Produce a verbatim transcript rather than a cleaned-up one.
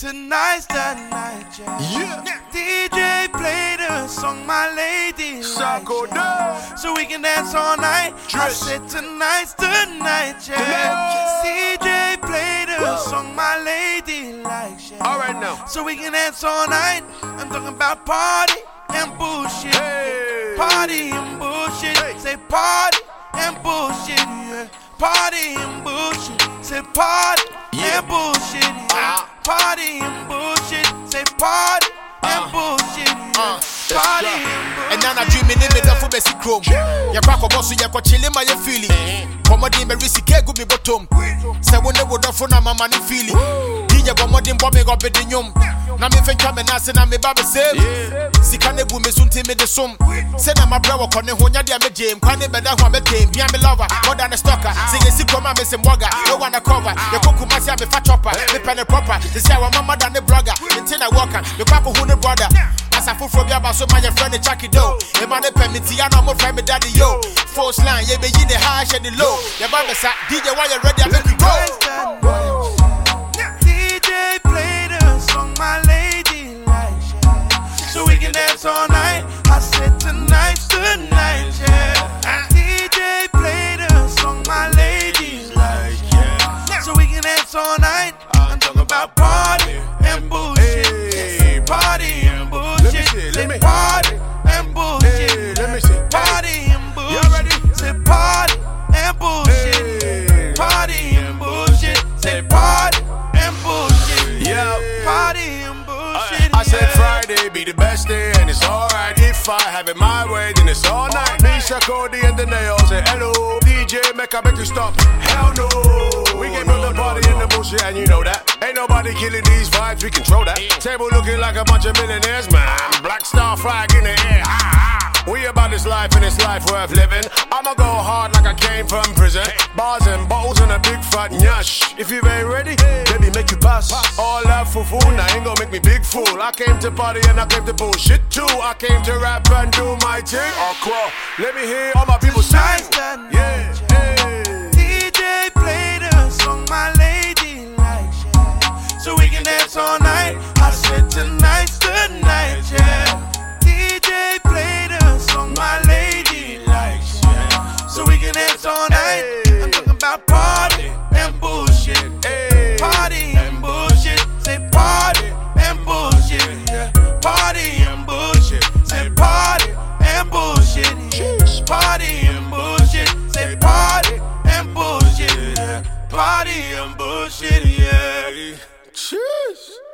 Tonight's the night, yeah. yeah. D J played a song, my lady likes, yeah. So we can dance all night. Trish. I said tonight's the night, yeah. D J played a Whoa. song, my lady likes, yeah. All right now. So we can dance all night. I'm talking about party and bullshit. Hey. Party and bullshit. Hey. Say party and bullshit, yeah. Party and bullshit. Say party yeah. and bullshit, yeah. Uh-huh. Party and bullshit. Say party uh, and bullshit, yeah. Uh, party and bullshit. And now I'm dreaming in the for basic chrome. Ya kwako boss ya kwa chile my feeling. Komodi me risike go me bottom. Say when they would offer na mama ni feeling. Dije komodi mbome go bedi nyom. Na me fenka me na se na me babe save. Sika ne bu me sunti me de som. Say na my bro ko ne honya dia me jam. Kwane beda ho me tem. Bia me lover, more than a stalker. Say yesi koma me se mboga. No wanna cover. Ya koku masi me fat chopper. Me pen proper. They say our mama than the blogger. Intina walker. Me kwako hu ne brother. As I full from so my friend Jackie Do. The man permit ya no more friend me daddy yo. Force line, ye be in the high and the low. Your mama sa D J why you ready I make you go. D J played a song my lady likes, yeah. So we can dance all night. I said tonight's the night, yeah. D J played a song my lady likes, yeah. So we can dance all night. I'm talking about party and bullshit. Hey, party and bullshit. Let me see, let me party and bullshit. Hey, let me see. Party and bullshit. Say party and bullshit. Hey. Party and bullshit. Say party and bullshit. Yeah. Party and bullshit. I, I said Friday be the best day and it's alright. If I have it my way then it's all night. Misha, Cody and the nails say hello. D J make I make you stop. Hell no. We can build the party in the bullshit and you know that. Ain't nobody killing these vibes, we control that. Table looking like a bunch of millionaires, man. Black star flag in the air. We about this life and this life worth living. I'ma go hard like I came from prison. Bars and bottles and a big fat nyash. If you ain't ready, baby make you pass. All that for fool, now ain't gonna make me big fool. I came to party and I came to bullshit too. I came to rap and do my thing. Oh, cool. Let me hear all my people sing. Yeah, hey. D J played a song my lady likes, yeah. So we can dance all night. I said tonight's the night, yeah. D J played a song my lady likes, yeah. So we can dance all night. I'm talking about party and bullshit. Hey. Party and bullshit. Say party and bullshit, yeah. Party and bullshit. Say party and bullshit, yeah. Party and bullshit. Say party and bullshit, yeah. Party and bullshit, yeah. Cheers.